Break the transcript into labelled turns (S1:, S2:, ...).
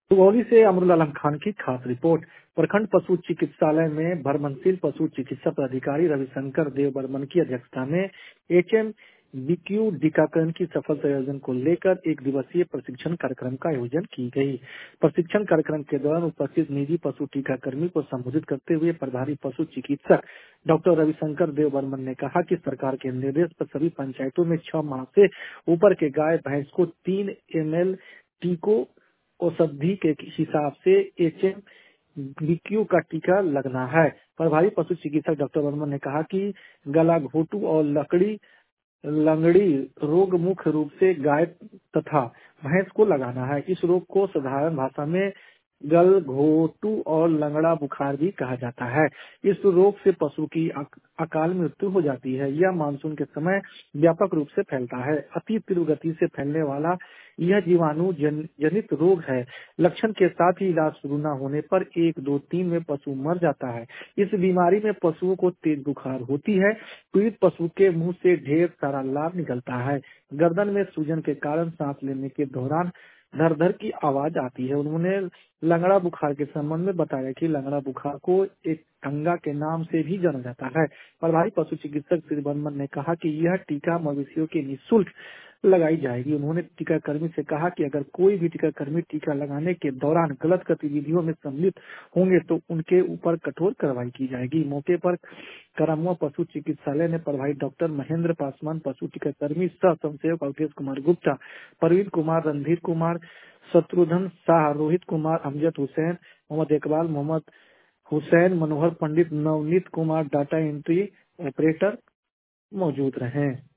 S1: सुगौली से अमरुल आलम खान की खास रिपोर्ट। प्रखंड पशु चिकित्सालय में भरमनशील पशु चिकित्सा पदाधिकारी रविशंकर देव बर्मन की अध्यक्षता में HMBQ टीकाकरण की सफल आयोजन को लेकर एक दिवसीय प्रशिक्षण कार्यक्रम का आयोजन की गई। प्रशिक्षण कार्यक्रम के दौरान उपस्थित निजी पशु टीकाकर्मी को संबोधित करते हुए प्रभारी पशु चिकित्सक डॉक्टर रविशंकर देव बर्मन ने कहा कि सरकार के निर्देश पर सभी पंचायतों में 6 माह से ऊपर के गाय भैंस को 3 ml टीकों औषधि के हिसाब से HMBQ का टीका लगना है। प्रभारी पशु चिकित्सक डॉक्टर वर्मन ने कहा कि गलाघोटू और लंगड़ी रोग मुख्य रूप से गाय तथा भैंस को लगाना है। इस रोग को साधारण भाषा में गलघोटू और लंगड़ा बुखार भी कहा जाता है। इस रोग से पशु की अकाल मृत्यु हो जाती है। यह मानसून के समय व्यापक रूप से फैलता है। अति तीव्र गति से फैलने वाला यह जीवाणु जनित रोग है। लक्षण के साथ ही इलाज शुरू न होने पर 1, 2, 3 में पशु मर जाता है। इस बीमारी में पशुओं को तेज बुखार होती है। पीड़ित पशु के मुंह से ढेर सारा लार निकलता है। गर्दन में सूजन के कारण सांस लेने के दौरान धर धर की आवाज आती है। उन्होंने लंगड़ा बुखार के संबंध में बताया कि लंगड़ा बुखार को एक टंगा के नाम से भी जाना जाता है। प्रभारी पशु चिकित्सक श्री बर्मन ने कहा कि यह टीका मवेशियों के निःशुल्क लगाई जाएगी। उन्होंने टीकाकर्मी से कहा कि अगर कोई भी टीकाकर्मी टीका लगाने के दौरान गलत गतिविधियों में सम्मिलित होंगे तो उनके ऊपर कठोर कार्रवाई की जाएगी। मौके पर करामुआ पशु चिकित्सालय ने प्रभारी डॉक्टर महेंद्र पासवान, पशु टीकाकर्मी सह संसेवक Awadhesh Kumar Gupta, Praveen Kumar, Randhir Kumar, Shatrughan Shah, Rohit Kumar, Amjad Hussain, Mohammad Iqbal, Mohammad Hussain, Manohar Pandit, Navneet Kumar, data entry operator मौजूद रहे।